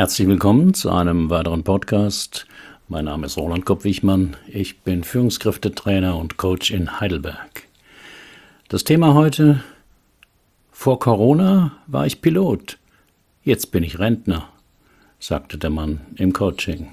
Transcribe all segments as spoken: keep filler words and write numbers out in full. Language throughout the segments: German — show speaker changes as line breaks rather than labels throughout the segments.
Herzlich willkommen zu einem weiteren Podcast. Mein Name ist Roland Kopp-Wichmann. Ich bin Führungskräftetrainer und Coach in Heidelberg. Das Thema heute: Vor Corona war ich Pilot, jetzt bin ich Rentner, sagte der Mann im Coaching.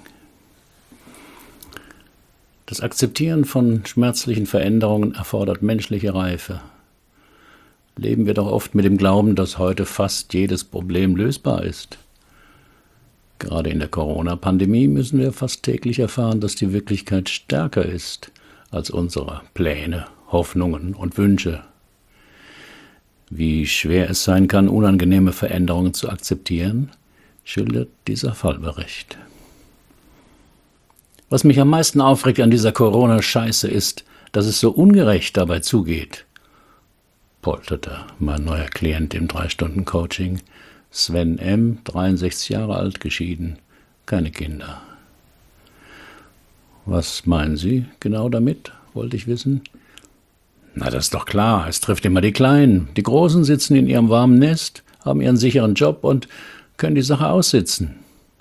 Das Akzeptieren von schmerzlichen Veränderungen erfordert menschliche Reife. Leben wir doch oft mit dem Glauben, dass heute fast jedes Problem lösbar ist. Gerade in der Corona-Pandemie müssen wir fast täglich erfahren, dass die Wirklichkeit stärker ist als unsere Pläne, Hoffnungen und Wünsche. Wie schwer es sein kann, unangenehme Veränderungen zu akzeptieren, schildert dieser Fallbericht. Was mich am meisten aufregt an dieser Corona-Scheiße ist, dass es so ungerecht dabei zugeht, polterte mein neuer Klient im drei Stunden Coaching. Sven M., dreiundsechzig Jahre alt, geschieden, keine Kinder. Was meinen Sie genau damit, wollte ich wissen. Na, das ist doch klar, es trifft immer die Kleinen. Die Großen sitzen in ihrem warmen Nest, haben ihren sicheren Job und können die Sache aussitzen.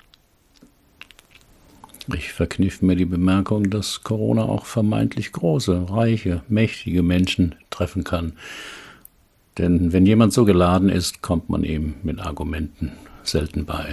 Ich verkniff mir die Bemerkung, dass Corona auch vermeintlich große, reiche, mächtige Menschen treffen kann. Denn wenn jemand so geladen ist, kommt man ihm mit Argumenten selten bei.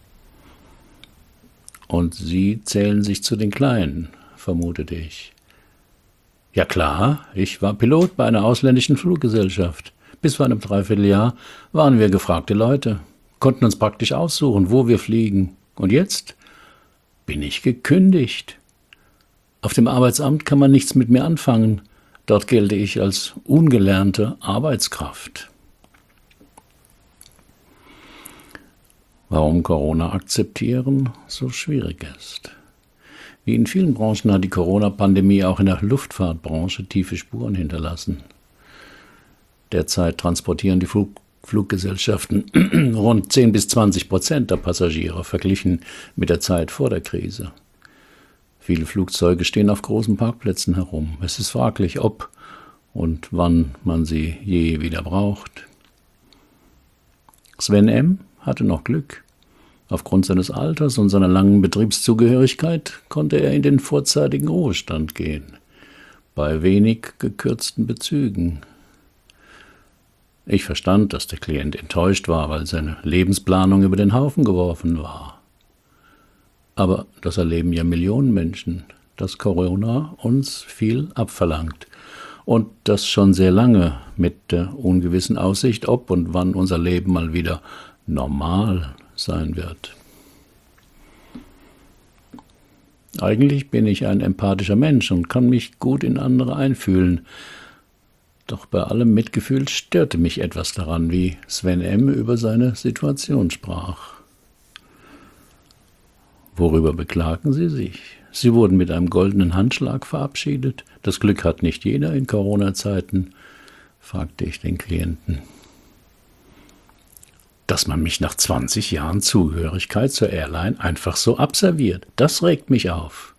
Und Sie zählen sich zu den Kleinen, vermutete ich. Ja klar, ich war Pilot bei einer ausländischen Fluggesellschaft. Bis vor einem Dreivierteljahr waren wir gefragte Leute, konnten uns praktisch aussuchen, wo wir fliegen. Und jetzt bin ich gekündigt. Auf dem Arbeitsamt kann man nichts mit mir anfangen. Dort gelte ich als ungelernte Arbeitskraft. Warum Corona akzeptieren so schwierig ist. Wie in vielen Branchen hat die Corona-Pandemie auch in der Luftfahrtbranche tiefe Spuren hinterlassen. Derzeit transportieren die Flug Fluggesellschaften rund zehn bis zwanzig Prozent der Passagiere verglichen mit der Zeit vor der Krise. Viele Flugzeuge stehen auf großen Parkplätzen herum. Es ist fraglich, ob und wann man sie je wieder braucht. Sven M. hatte noch Glück. Aufgrund seines Alters und seiner langen Betriebszugehörigkeit konnte er in den vorzeitigen Ruhestand gehen, bei wenig gekürzten Bezügen. Ich verstand, dass der Klient enttäuscht war, weil seine Lebensplanung über den Haufen geworfen war. Aber das erleben ja Millionen Menschen, dass Corona uns viel abverlangt. Und das schon sehr lange mit der ungewissen Aussicht, ob und wann unser Leben mal wieder normal sein wird. Eigentlich bin ich ein empathischer Mensch und kann mich gut in andere einfühlen. Doch bei allem Mitgefühl störte mich etwas daran, wie Sven M. über seine Situation sprach. Worüber beklagen Sie sich? Sie wurden mit einem goldenen Handschlag verabschiedet. Das Glück hat nicht jeder in Corona-Zeiten, fragte ich den Klienten. Dass man mich nach zwanzig Jahren Zugehörigkeit zur Airline einfach so abserviert, das regt mich auf.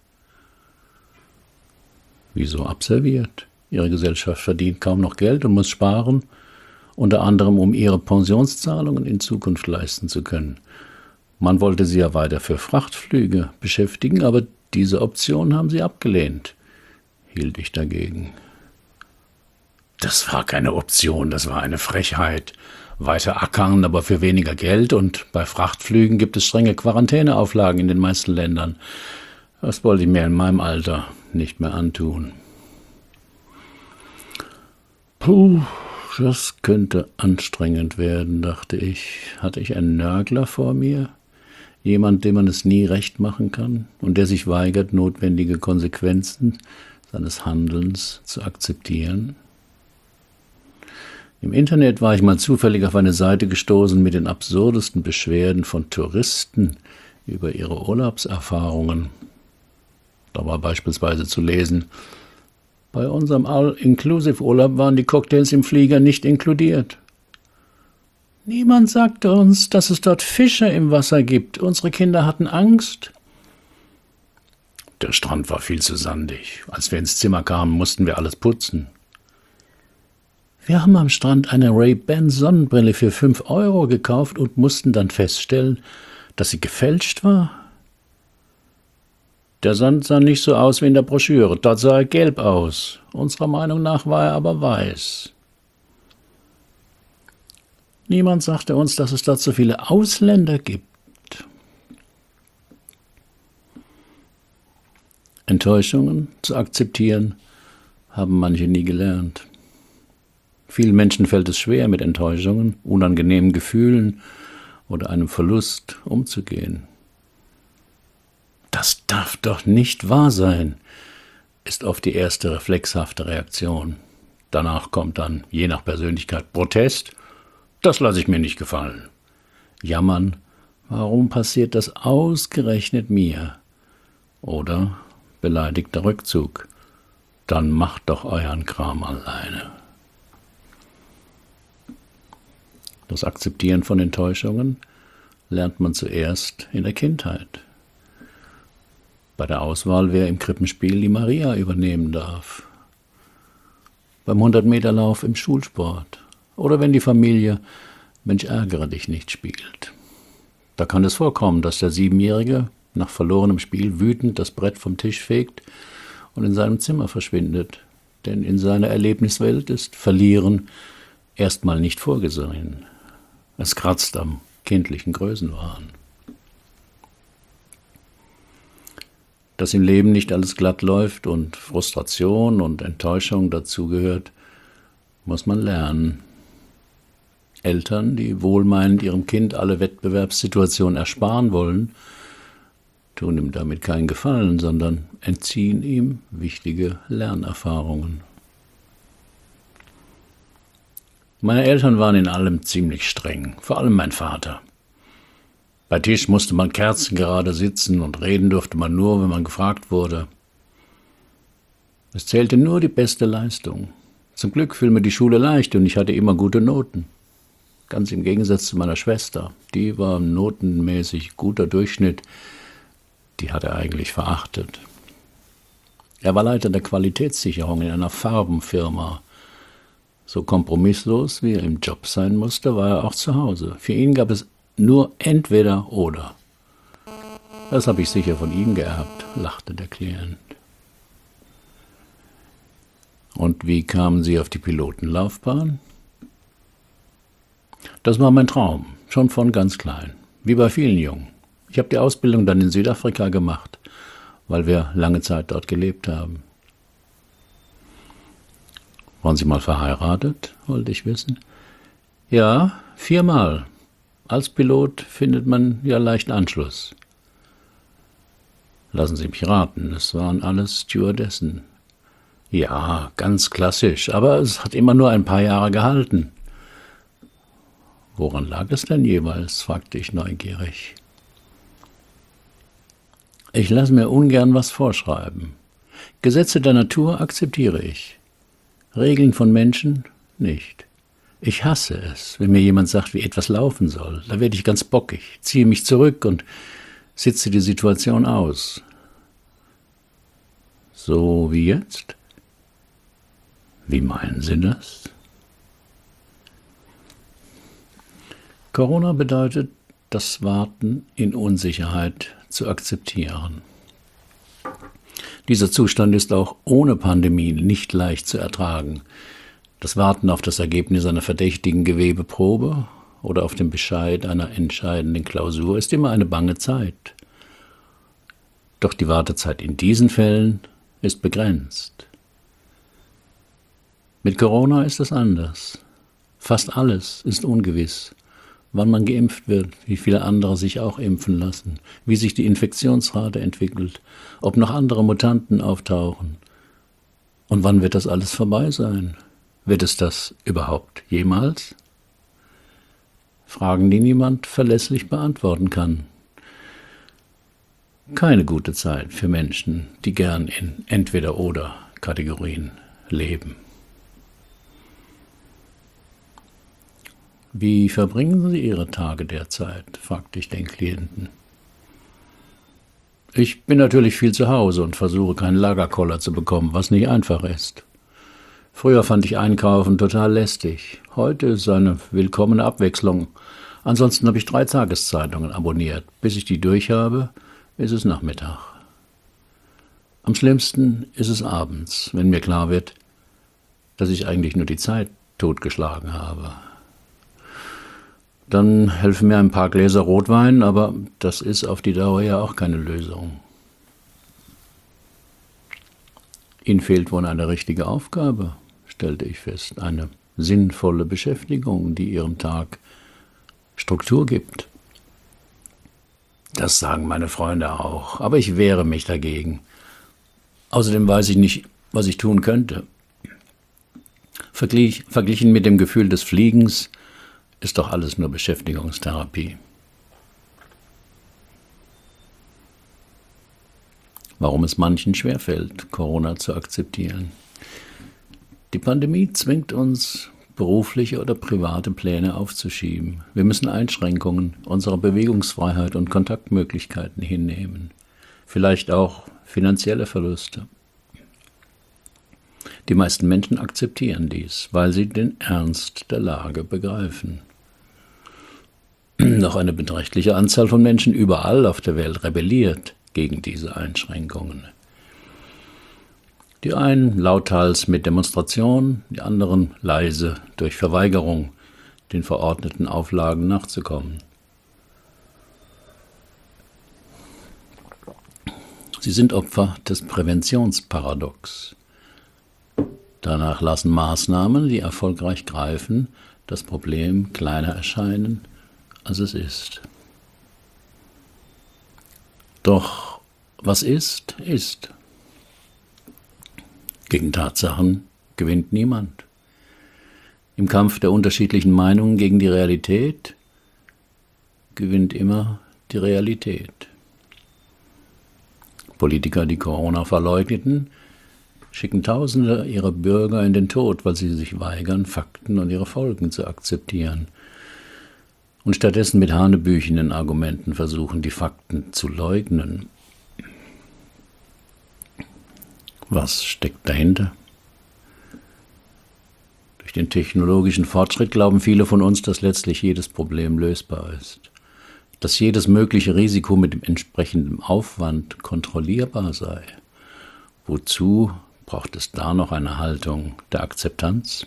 Wieso abserviert? Ihre Gesellschaft verdient kaum noch Geld und muss sparen, unter anderem um ihre Pensionszahlungen in Zukunft leisten zu können. Man wollte sie ja weiter für Frachtflüge beschäftigen, aber diese Option haben sie abgelehnt, hielt ich dagegen. Das war keine Option, das war eine Frechheit. Weiter ackern, aber für weniger Geld, und bei Frachtflügen gibt es strenge Quarantäneauflagen in den meisten Ländern. Das wollte ich mir in meinem Alter nicht mehr antun. Puh, das könnte anstrengend werden, dachte ich. Hatte ich einen Nörgler vor mir? Jemand, dem man es nie recht machen kann und der sich weigert, notwendige Konsequenzen seines Handelns zu akzeptieren? Im Internet war ich mal zufällig auf eine Seite gestoßen mit den absurdesten Beschwerden von Touristen über ihre Urlaubserfahrungen. Da war beispielsweise zu lesen: Bei unserem All-Inclusive-Urlaub waren die Cocktails im Flieger nicht inkludiert. Niemand sagte uns, dass es dort Fische im Wasser gibt. Unsere Kinder hatten Angst. Der Strand war viel zu sandig. Als wir ins Zimmer kamen, mussten wir alles putzen. Wir haben am Strand eine Ray-Ban Sonnenbrille für fünf Euro gekauft und mussten dann feststellen, Dass sie gefälscht war? Der Sand sah nicht so aus wie in der Broschüre, dort sah er gelb aus. Unserer Meinung nach war er aber weiß. Niemand sagte uns, dass es dort so viele Ausländer gibt. Enttäuschungen zu akzeptieren, haben manche nie gelernt. Vielen Menschen fällt es schwer, mit Enttäuschungen, unangenehmen Gefühlen oder einem Verlust umzugehen. Das darf doch nicht wahr sein, ist oft die erste reflexhafte Reaktion. Danach kommt dann, je nach Persönlichkeit, Protest. Das lasse ich mir nicht gefallen. Jammern, warum passiert das ausgerechnet mir? Oder beleidigter Rückzug. Dann macht doch euren Kram alleine. Das Akzeptieren von Enttäuschungen lernt man zuerst in der Kindheit. Bei der Auswahl, wer im Krippenspiel die Maria übernehmen darf. Beim hundert-Meter-Lauf im Schulsport. Oder wenn die Familie Mensch, ärgere dich nicht spielt. Da kann es vorkommen, dass der Siebenjährige nach verlorenem Spiel wütend das Brett vom Tisch fegt und in seinem Zimmer verschwindet. Denn in seiner Erlebniswelt ist Verlieren erstmal nicht vorgesehen. Es kratzt am kindlichen Größenwahn. Dass im Leben nicht alles glatt läuft und Frustration und Enttäuschung dazugehört, muss man lernen. Eltern, die wohlmeinend ihrem Kind alle Wettbewerbssituationen ersparen wollen, tun ihm damit keinen Gefallen, sondern entziehen ihm wichtige Lernerfahrungen. Meine Eltern waren in allem ziemlich streng, vor allem mein Vater. Bei Tisch musste man kerzengerade sitzen und reden durfte man nur, wenn man gefragt wurde. Es zählte nur die beste Leistung. Zum Glück fiel mir die Schule leicht und ich hatte immer gute Noten. Ganz im Gegensatz zu meiner Schwester. Die war notenmäßig guter Durchschnitt. Die hat er eigentlich verachtet. Er war Leiter der Qualitätssicherung in einer Farbenfirma. So kompromisslos, wie er im Job sein musste, war er auch zu Hause. Für ihn gab es nur entweder oder. Das habe ich sicher von ihm geerbt, lachte der Klient. Und wie kamen Sie auf die Pilotenlaufbahn? Das war mein Traum, schon von ganz klein, wie bei vielen Jungen. Ich habe die Ausbildung dann in Südafrika gemacht, weil wir lange Zeit dort gelebt haben. Waren Sie mal verheiratet, wollte ich wissen? Ja, viermal. Als Pilot findet man ja leicht Anschluss. Lassen Sie mich raten, es waren alles Stewardessen. Ja, ganz klassisch, aber es hat immer nur ein paar Jahre gehalten. Woran lag es denn jeweils, fragte ich neugierig. Ich lasse mir ungern was vorschreiben. Gesetze der Natur akzeptiere ich. Regeln von Menschen nicht. Ich hasse es, wenn mir jemand sagt, wie etwas laufen soll. Da werde ich ganz bockig, ziehe mich zurück und sitze die Situation aus. So wie jetzt? Wie meinen Sie das? Corona bedeutet, das Warten in Unsicherheit zu akzeptieren. Dieser Zustand ist auch ohne Pandemie nicht leicht zu ertragen. Das Warten auf das Ergebnis einer verdächtigen Gewebeprobe oder auf den Bescheid einer entscheidenden Klausur ist immer eine bange Zeit. Doch die Wartezeit in diesen Fällen ist begrenzt. Mit Corona ist es anders. Fast alles ist ungewiss. Wann man geimpft wird, wie viele andere sich auch impfen lassen, wie sich die Infektionsrate entwickelt, ob noch andere Mutanten auftauchen. Und wann wird das alles vorbei sein? Wird es das überhaupt jemals? Fragen, die niemand verlässlich beantworten kann. Keine gute Zeit für Menschen, die gern in Entweder-oder-Kategorien leben. Wie verbringen Sie Ihre Tage derzeit? Fragte ich den Klienten. Ich bin natürlich viel zu Hause und versuche, keinen Lagerkoller zu bekommen, was nicht einfach ist. Früher fand ich Einkaufen total lästig. Heute ist eine willkommene Abwechslung. Ansonsten habe ich drei Tageszeitungen abonniert. Bis ich die durch habe, ist es Nachmittag. Am schlimmsten ist es abends, wenn mir klar wird, dass ich eigentlich nur die Zeit totgeschlagen habe. Dann helfen mir ein paar Gläser Rotwein, aber das ist auf die Dauer ja auch keine Lösung. Ihnen fehlt wohl eine richtige Aufgabe, stellte ich fest, eine sinnvolle Beschäftigung, die Ihrem Tag Struktur gibt. Das sagen meine Freunde auch, aber ich wehre mich dagegen. Außerdem weiß ich nicht, was ich tun könnte. Verglich, verglichen mit dem Gefühl des Fliegens ist doch alles nur Beschäftigungstherapie. Warum es manchen schwerfällt, Corona zu akzeptieren. Die Pandemie zwingt uns, berufliche oder private Pläne aufzuschieben. Wir müssen Einschränkungen unserer Bewegungsfreiheit und Kontaktmöglichkeiten hinnehmen. Vielleicht auch finanzielle Verluste. Die meisten Menschen akzeptieren dies, weil sie den Ernst der Lage begreifen. Doch eine beträchtliche Anzahl von Menschen überall auf der Welt rebelliert gegen diese Einschränkungen. Die einen lauthals mit Demonstrationen, die anderen leise durch Verweigerung, den verordneten Auflagen nachzukommen. Sie sind Opfer des Präventionsparadox. Danach lassen Maßnahmen, die erfolgreich greifen, das Problem kleiner erscheinen, als es ist. Doch was ist, ist. Gegen Tatsachen gewinnt niemand. Im Kampf der unterschiedlichen Meinungen gegen die Realität gewinnt immer die Realität. Politiker, die Corona verleugneten, schicken Tausende ihrer Bürger in den Tod, weil sie sich weigern, Fakten und ihre Folgen zu akzeptieren und stattdessen mit hanebüchenen Argumenten versuchen, die Fakten zu leugnen. Was steckt dahinter? Durch den technologischen Fortschritt glauben viele von uns, dass letztlich jedes Problem lösbar ist, dass jedes mögliche Risiko mit dem entsprechenden Aufwand kontrollierbar sei. Wozu braucht es da noch eine Haltung der Akzeptanz?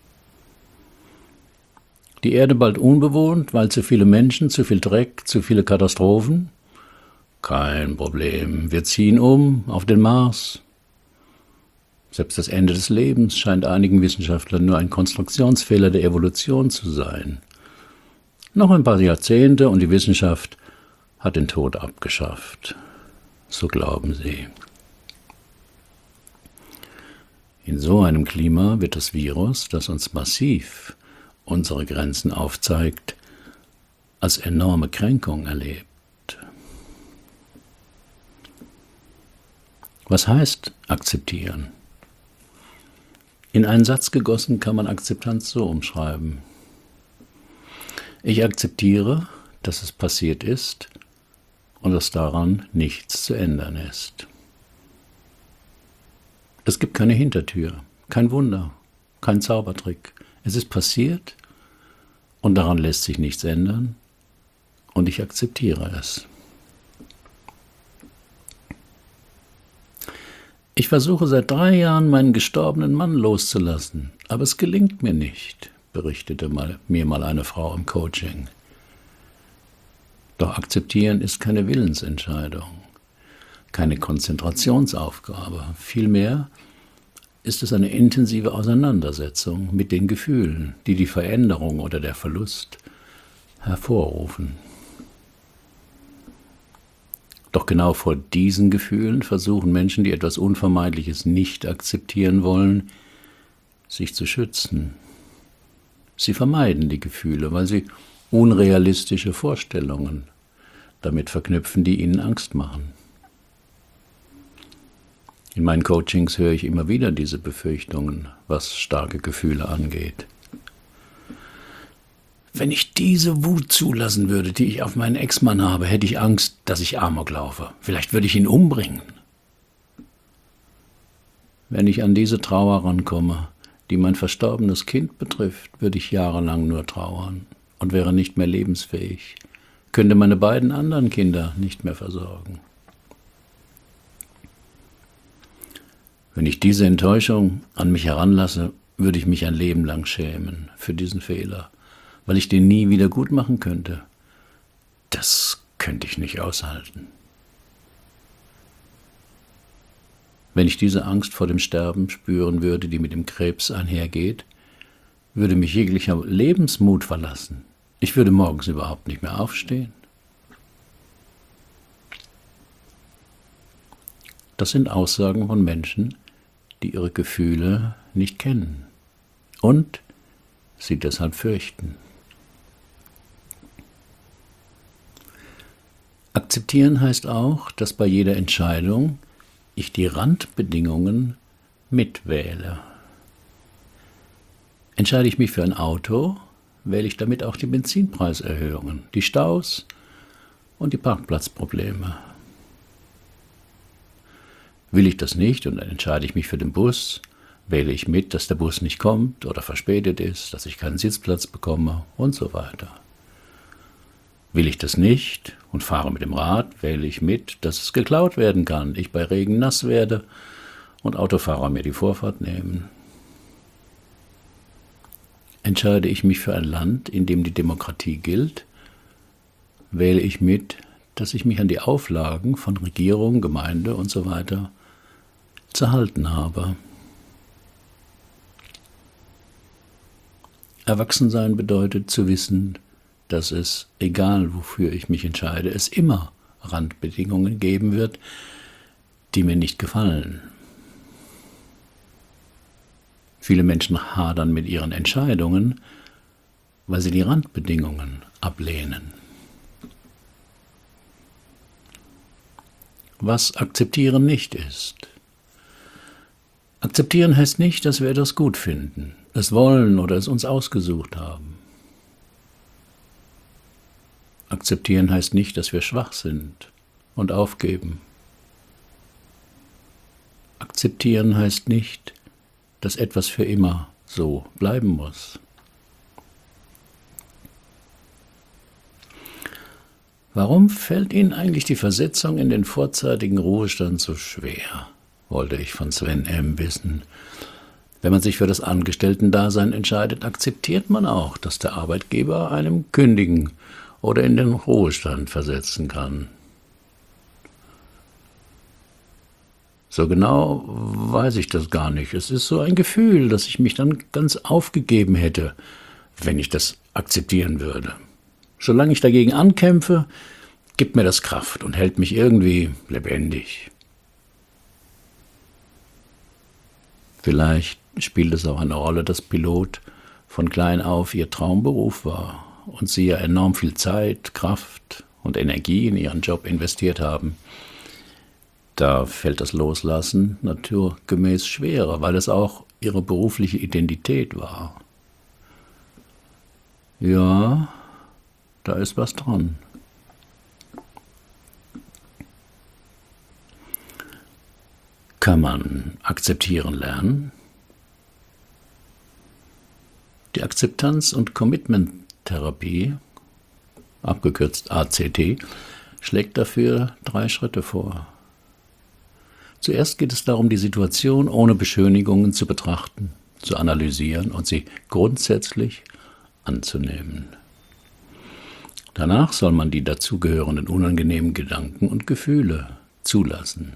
Die Erde bald unbewohnt, weil zu viele Menschen, zu viel Dreck, zu viele Katastrophen? Kein Problem, wir ziehen um auf den Mars. Selbst das Ende des Lebens scheint einigen Wissenschaftlern nur ein Konstruktionsfehler der Evolution zu sein. Noch ein paar Jahrzehnte und die Wissenschaft hat den Tod abgeschafft. So glauben sie. In so einem Klima wird das Virus, das uns massiv unsere Grenzen aufzeigt, als enorme Kränkung erlebt. Was heißt akzeptieren? In einen Satz gegossen kann man Akzeptanz so umschreiben. Ich akzeptiere, dass es passiert ist und dass daran nichts zu ändern ist. Es gibt keine Hintertür, kein Wunder, kein Zaubertrick. Es ist passiert und daran lässt sich nichts ändern und ich akzeptiere es. Ich versuche seit drei Jahren, meinen gestorbenen Mann loszulassen, aber es gelingt mir nicht, berichtete mal, mir mal eine Frau im Coaching. Doch akzeptieren ist keine Willensentscheidung, keine Konzentrationsaufgabe. Vielmehr ist es eine intensive Auseinandersetzung mit den Gefühlen, die die Veränderung oder der Verlust hervorrufen. Doch genau vor diesen Gefühlen versuchen Menschen, die etwas Unvermeidliches nicht akzeptieren wollen, sich zu schützen. Sie vermeiden die Gefühle, weil sie unrealistische Vorstellungen damit verknüpfen, die ihnen Angst machen. In meinen Coachings höre ich immer wieder diese Befürchtungen, was starke Gefühle angeht. Wenn ich diese Wut zulassen würde, die ich auf meinen Ex-Mann habe, hätte ich Angst, dass ich Amok laufe. Vielleicht würde ich ihn umbringen. Wenn ich an diese Trauer rankomme, die mein verstorbenes Kind betrifft, würde ich jahrelang nur trauern und wäre nicht mehr lebensfähig, könnte meine beiden anderen Kinder nicht mehr versorgen. Wenn ich diese Enttäuschung an mich heranlasse, würde ich mich ein Leben lang schämen für diesen Fehler, weil ich den nie wieder gut machen könnte. Das könnte ich nicht aushalten. Wenn ich diese Angst vor dem Sterben spüren würde, die mit dem Krebs einhergeht, würde mich jeglicher Lebensmut verlassen. Ich würde morgens überhaupt nicht mehr aufstehen. Das sind Aussagen von Menschen, die ihre Gefühle nicht kennen und sie deshalb fürchten. Akzeptieren heißt auch, dass bei jeder Entscheidung ich die Randbedingungen mitwähle. Entscheide ich mich für ein Auto, wähle ich damit auch die Benzinpreiserhöhungen, die Staus und die Parkplatzprobleme. Will ich das nicht und dann entscheide ich mich für den Bus, wähle ich mit, dass der Bus nicht kommt oder verspätet ist, dass ich keinen Sitzplatz bekomme und so weiter. Will ich das nicht und fahre mit dem Rad, wähle ich mit, dass es geklaut werden kann, ich bei Regen nass werde und Autofahrer mir die Vorfahrt nehmen. Entscheide ich mich für ein Land, in dem die Demokratie gilt, wähle ich mit, dass ich mich an die Auflagen von Regierung, Gemeinde und so weiter zu halten habe. Erwachsensein bedeutet zu wissen, dass es, egal wofür ich mich entscheide, es immer Randbedingungen geben wird, die mir nicht gefallen. Viele Menschen hadern mit ihren Entscheidungen, weil sie die Randbedingungen ablehnen. Was akzeptieren nicht ist. Akzeptieren heißt nicht, dass wir etwas gut finden, es wollen oder es uns ausgesucht haben. Akzeptieren heißt nicht, dass wir schwach sind und aufgeben. Akzeptieren heißt nicht, dass etwas für immer so bleiben muss. Warum fällt Ihnen eigentlich die Versetzung in den vorzeitigen Ruhestand so schwer, wollte ich von Sven M. wissen. Wenn man sich für das Angestellten-Dasein entscheidet, akzeptiert man auch, dass der Arbeitgeber einem kündigen oder in den Ruhestand versetzen kann. So genau weiß ich das gar nicht. Es ist so ein Gefühl, dass ich mich dann ganz aufgegeben hätte, wenn ich das akzeptieren würde. Solange ich dagegen ankämpfe, gibt mir das Kraft und hält mich irgendwie lebendig. Vielleicht spielt es auch eine Rolle, dass Pilot von klein auf ihr Traumberuf war und sie ja enorm viel Zeit, Kraft und Energie in ihren Job investiert haben. Da fällt das Loslassen naturgemäß schwerer, weil es auch ihre berufliche Identität war. Ja, da ist was dran. Kann man akzeptieren lernen? Die Akzeptanz- und Commitment-Therapie, abgekürzt A C T, schlägt dafür drei Schritte vor. Zuerst geht es darum, die Situation ohne Beschönigungen zu betrachten, zu analysieren und sie grundsätzlich anzunehmen. Danach soll man die dazugehörenden unangenehmen Gedanken und Gefühle zulassen.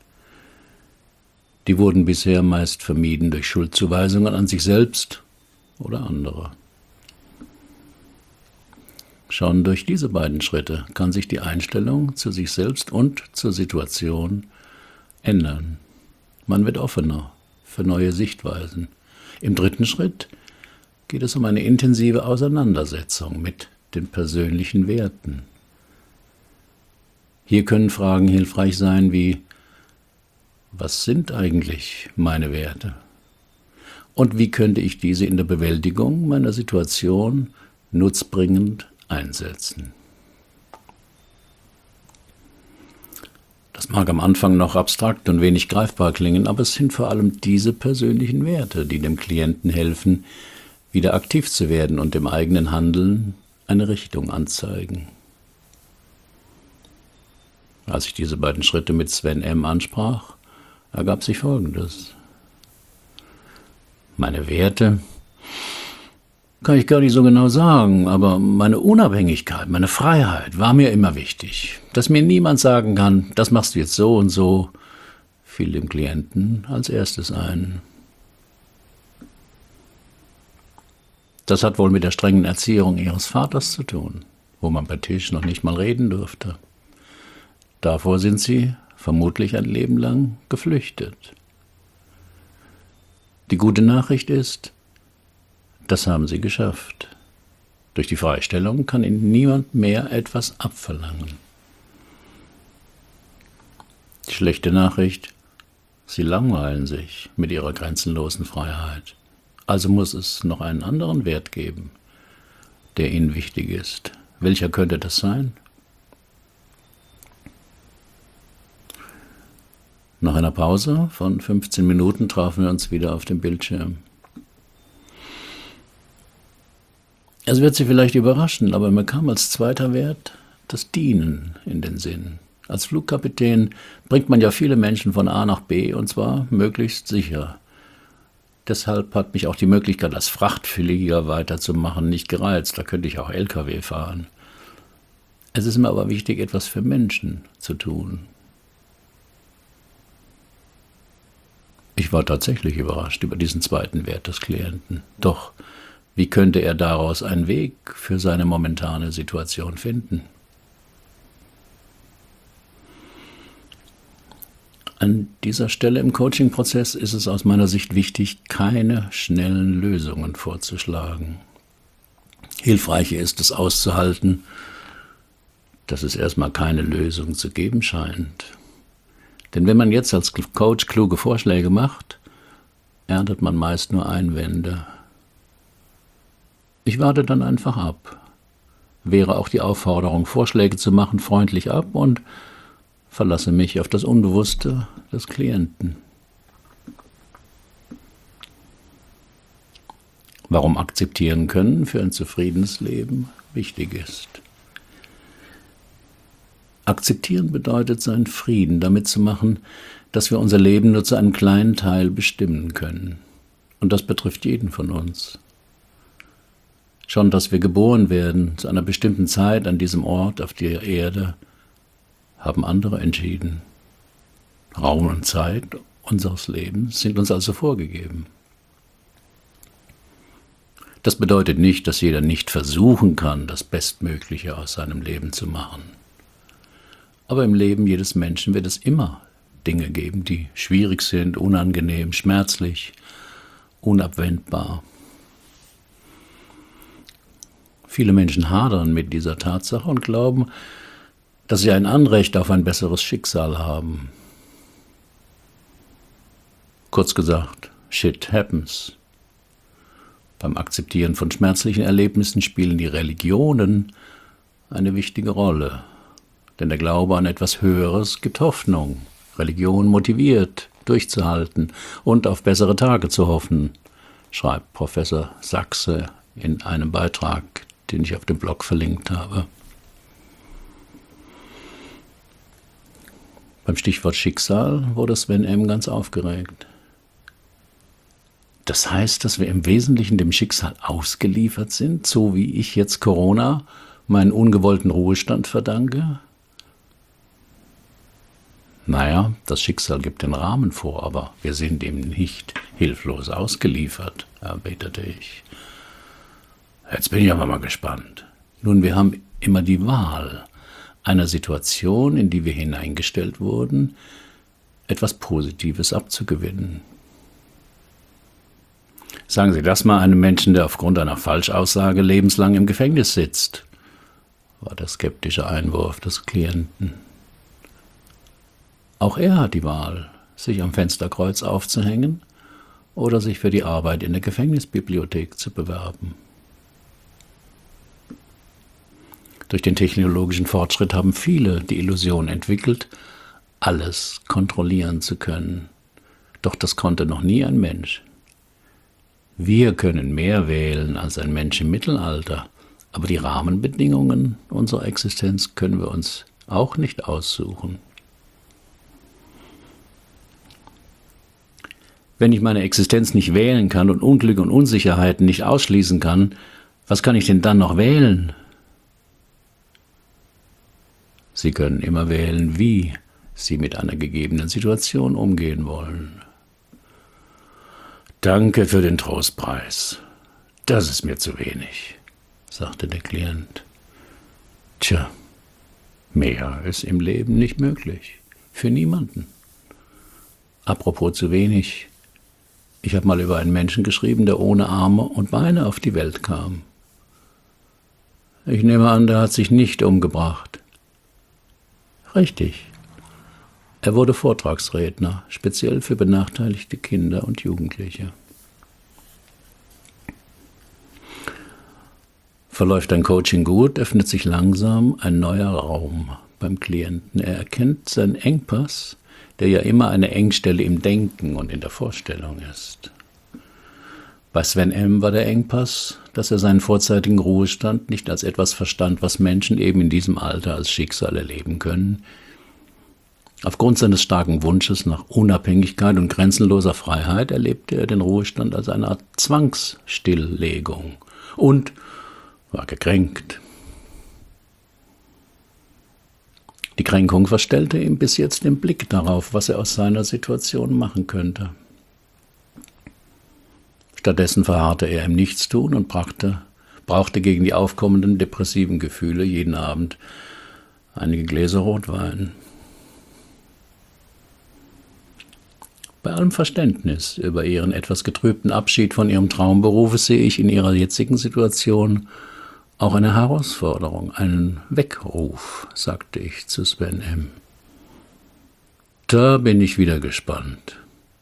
Die wurden bisher meist vermieden durch Schuldzuweisungen an sich selbst oder andere. Schon durch diese beiden Schritte kann sich die Einstellung zu sich selbst und zur Situation ändern. Man wird offener für neue Sichtweisen. Im dritten Schritt geht es um eine intensive Auseinandersetzung mit den persönlichen Werten. Hier können Fragen hilfreich sein wie: Was sind eigentlich meine Werte? Und wie könnte ich diese in der Bewältigung meiner Situation nutzbringend einsetzen? Das mag am Anfang noch abstrakt und wenig greifbar klingen, aber es sind vor allem diese persönlichen Werte, die dem Klienten helfen, wieder aktiv zu werden und dem eigenen Handeln eine Richtung anzeigen. Als ich diese beiden Schritte mit Sven M. ansprach, ergab sich Folgendes. Meine Werte kann ich gar nicht so genau sagen, aber meine Unabhängigkeit, meine Freiheit war mir immer wichtig. Dass mir niemand sagen kann, das machst du jetzt so und so, fiel dem Klienten als erstes ein. Das hat wohl mit der strengen Erziehung ihres Vaters zu tun, wo man bei Tisch noch nicht mal reden durfte. Davor sind sie vermutlich ein Leben lang geflüchtet. Die gute Nachricht ist, das haben sie geschafft. Durch die Freistellung kann ihnen niemand mehr etwas abverlangen. Die schlechte Nachricht, sie langweilen sich mit ihrer grenzenlosen Freiheit. Also muss es noch einen anderen Wert geben, der ihnen wichtig ist. Welcher könnte das sein? Nach einer Pause von fünfzehn Minuten trafen wir uns wieder auf dem Bildschirm. Es wird Sie vielleicht überraschen, aber mir kam als zweiter Wert das Dienen in den Sinn. Als Flugkapitän bringt man ja viele Menschen von A nach B und zwar möglichst sicher. Deshalb hat mich auch die Möglichkeit, als Frachtflieger weiterzumachen, nicht gereizt. Da könnte ich auch L K W fahren. Es ist mir aber wichtig, etwas für Menschen zu tun. Ich war tatsächlich überrascht über diesen zweiten Wert des Klienten. Doch wie könnte er daraus einen Weg für seine momentane Situation finden? An dieser Stelle im Coaching-Prozess ist es aus meiner Sicht wichtig, keine schnellen Lösungen vorzuschlagen. Hilfreich ist es auszuhalten, dass es erstmal keine Lösung zu geben scheint. Denn wenn man jetzt als Coach kluge Vorschläge macht, erntet man meist nur Einwände. Ich warte dann einfach ab, wehre auch die Aufforderung, Vorschläge zu machen, freundlich ab und verlasse mich auf das Unbewusste des Klienten. Warum akzeptieren können für ein zufriedenes Leben wichtig ist. Akzeptieren bedeutet, seinen Frieden damit zu machen, dass wir unser Leben nur zu einem kleinen Teil bestimmen können. Und das betrifft jeden von uns. Schon, dass wir geboren werden zu einer bestimmten Zeit an diesem Ort auf der Erde, haben andere entschieden. Raum und Zeit unseres Lebens sind uns also vorgegeben. Das bedeutet nicht, dass jeder nicht versuchen kann, das Bestmögliche aus seinem Leben zu machen. Aber im Leben jedes Menschen wird es immer Dinge geben, die schwierig sind, unangenehm, schmerzlich, unabwendbar. Viele Menschen hadern mit dieser Tatsache und glauben, dass sie ein Anrecht auf ein besseres Schicksal haben. Kurz gesagt, shit happens. Beim Akzeptieren von schmerzlichen Erlebnissen spielen die Religionen eine wichtige Rolle. Denn der Glaube an etwas Höheres gibt Hoffnung. Religion motiviert, durchzuhalten und auf bessere Tage zu hoffen, schreibt Professor Sachse in einem Beitrag, den ich auf dem Blog verlinkt habe. Beim Stichwort Schicksal wurde Sven M. ganz aufgeregt. Das heißt, dass wir im Wesentlichen dem Schicksal ausgeliefert sind, so wie ich jetzt Corona meinen ungewollten Ruhestand verdanke? Naja, das Schicksal gibt den Rahmen vor, aber wir sind ihm nicht hilflos ausgeliefert, erwiderte ich. Jetzt bin ich aber mal gespannt. Nun, wir haben immer die Wahl, einer Situation, in die wir hineingestellt wurden, etwas Positives abzugewinnen. Sagen Sie das mal einem Menschen, der aufgrund einer Falschaussage lebenslang im Gefängnis sitzt, war der skeptische Einwurf des Klienten. Auch er hat die Wahl, sich am Fensterkreuz aufzuhängen oder sich für die Arbeit in der Gefängnisbibliothek zu bewerben. Durch den technologischen Fortschritt haben viele die Illusion entwickelt, alles kontrollieren zu können. Doch das konnte noch nie ein Mensch. Wir können mehr wählen als ein Mensch im Mittelalter, Aber die Rahmenbedingungen unserer Existenz können wir uns auch nicht aussuchen. Wenn ich meine Existenz nicht wählen kann und Unglück und Unsicherheiten nicht ausschließen kann, was kann ich denn dann noch wählen? Sie können immer wählen, wie Sie mit einer gegebenen Situation umgehen wollen. Danke für den Trostpreis. Das ist mir zu wenig, sagte der Klient. Tja, mehr ist im Leben nicht möglich. Für niemanden. Apropos zu wenig. Ich habe mal über einen Menschen geschrieben, der ohne Arme und Beine auf die Welt kam. Ich nehme an, der hat sich nicht umgebracht. Richtig. Er wurde Vortragsredner, speziell für benachteiligte Kinder und Jugendliche. Verläuft ein Coaching gut, öffnet sich langsam ein neuer Raum beim Klienten. Er erkennt seinen Engpass, der ja immer eine Engstelle im Denken und in der Vorstellung ist. Bei Sven M. war der Engpass, dass er seinen vorzeitigen Ruhestand nicht als etwas verstand, was Menschen eben in diesem Alter als Schicksal erleben können. Aufgrund seines starken Wunsches nach Unabhängigkeit und grenzenloser Freiheit erlebte er den Ruhestand als eine Art Zwangsstilllegung und war gekränkt. Die Kränkung verstellte ihm bis jetzt den Blick darauf, was er aus seiner Situation machen könnte. Stattdessen verharrte er im Nichtstun und brachte, brauchte gegen die aufkommenden depressiven Gefühle jeden Abend einige Gläser Rotwein. Bei allem Verständnis über ihren etwas getrübten Abschied von ihrem Traumberuf sehe ich in ihrer jetzigen Situation auch eine Herausforderung, einen Weckruf, sagte ich zu Sven M. Da bin ich wieder gespannt.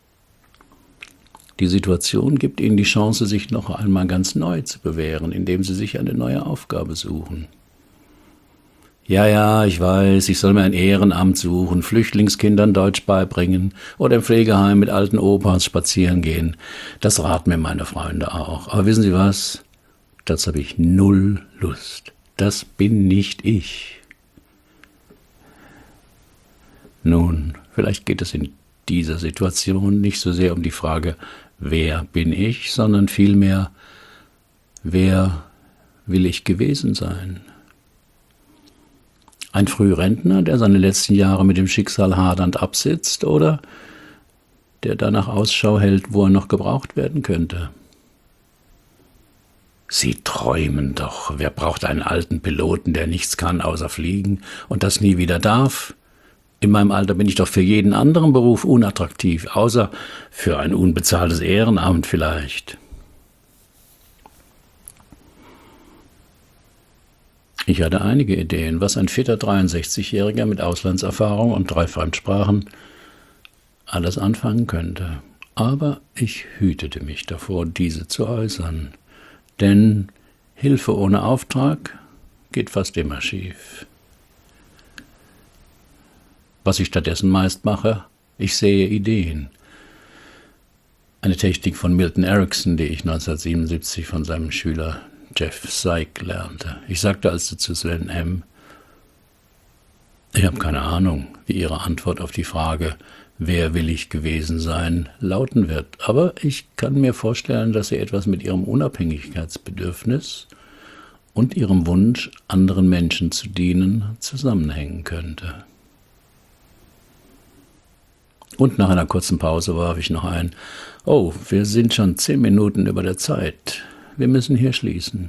Die Situation gibt ihnen die Chance, sich noch einmal ganz neu zu bewähren, indem sie sich eine neue Aufgabe suchen. Ja, ja, ich weiß, ich soll mir ein Ehrenamt suchen, Flüchtlingskindern Deutsch beibringen oder im Pflegeheim mit alten Opas spazieren gehen. Das raten mir meine Freunde auch. Aber wissen Sie was? Dazu habe ich null Lust. Das bin nicht ich. Nun, vielleicht geht es in dieser Situation nicht so sehr um die Frage, wer bin ich, sondern vielmehr, wer will ich gewesen sein? Ein Frührentner, der seine letzten Jahre mit dem Schicksal hadernd absitzt, oder der danach Ausschau hält, wo er noch gebraucht werden könnte? Sie träumen doch. Wer braucht einen alten Piloten, der nichts kann außer fliegen und das nie wieder darf? In meinem Alter bin ich doch für jeden anderen Beruf unattraktiv, außer für ein unbezahltes Ehrenamt vielleicht. Ich hatte einige Ideen, was ein fitter dreiundsechzigjähriger mit Auslandserfahrung und drei Fremdsprachen alles anfangen könnte. Aber ich hütete mich davor, diese zu äußern. Denn Hilfe ohne Auftrag geht fast immer schief. Was ich stattdessen meist mache, ich sehe Ideen. Eine Technik von Milton Erickson, die ich neunzehnhundertsiebenundsiebzig von seinem Schüler Jeff Zeig lernte. Ich sagte also zu Sven M., ich habe keine Ahnung, wie Ihre Antwort auf die Frage, wer will ich gewesen sein, lauten wird. Aber ich kann mir vorstellen, dass sie etwas mit Ihrem Unabhängigkeitsbedürfnis und Ihrem Wunsch, anderen Menschen zu dienen, zusammenhängen könnte. Und nach einer kurzen Pause warf ich noch ein, oh, wir sind schon zehn Minuten über der Zeit. Wir müssen hier schließen.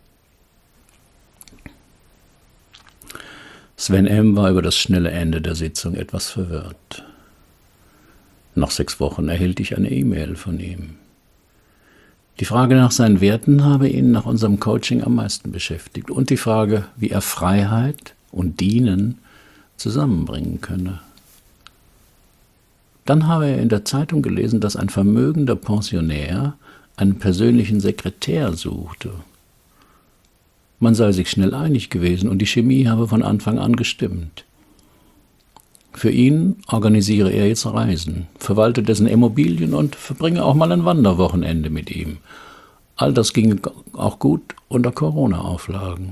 Sven M. war über das schnelle Ende der Sitzung etwas verwirrt. Nach sechs Wochen erhielt ich eine E-Mail von ihm. Die Frage nach seinen Werten habe ihn nach unserem Coaching am meisten beschäftigt und die Frage, wie er Freiheit und Dienen zusammenbringen könne. Dann habe er in der Zeitung gelesen, dass ein vermögender Pensionär einen persönlichen Sekretär suchte. Man sei sich schnell einig gewesen und die Chemie habe von Anfang an gestimmt. Für ihn organisiere er jetzt Reisen, verwalte dessen Immobilien und verbringe auch mal ein Wanderwochenende mit ihm. All das ging auch gut unter Corona-Auflagen.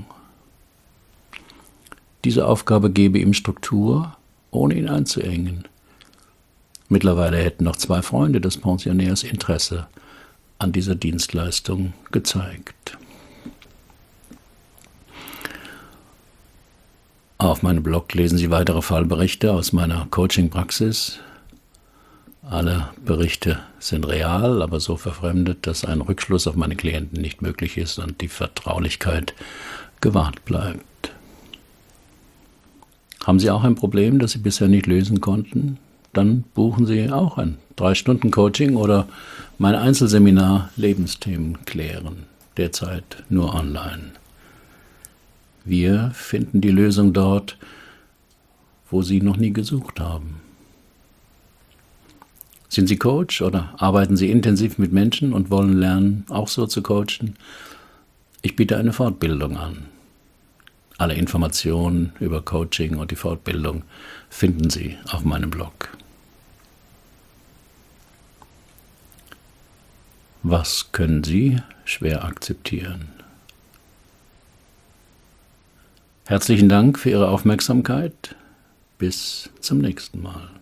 Diese Aufgabe gebe ihm Struktur, ohne ihn einzuengen. Mittlerweile hätten noch zwei Freunde des Pensionärs Interesse an dieser Dienstleistung gezeigt. Auf meinem Blog lesen Sie weitere Fallberichte aus meiner Coaching-Praxis. Alle Berichte sind real, aber so verfremdet, dass ein Rückschluss auf meine Klienten nicht möglich ist und die Vertraulichkeit gewahrt bleibt. Haben Sie auch ein Problem, das Sie bisher nicht lösen konnten? Dann buchen Sie auch ein drei Stunden Coaching oder mein Einzelseminar Lebensthemen klären, derzeit nur online. Wir finden die Lösung dort, wo Sie noch nie gesucht haben. Sind Sie Coach oder arbeiten Sie intensiv mit Menschen und wollen lernen, auch so zu coachen? Ich biete eine Fortbildung an. Alle Informationen über Coaching und die Fortbildung finden Sie auf meinem Blog. Was können Sie schwer akzeptieren? Herzlichen Dank für Ihre Aufmerksamkeit. Bis zum nächsten Mal.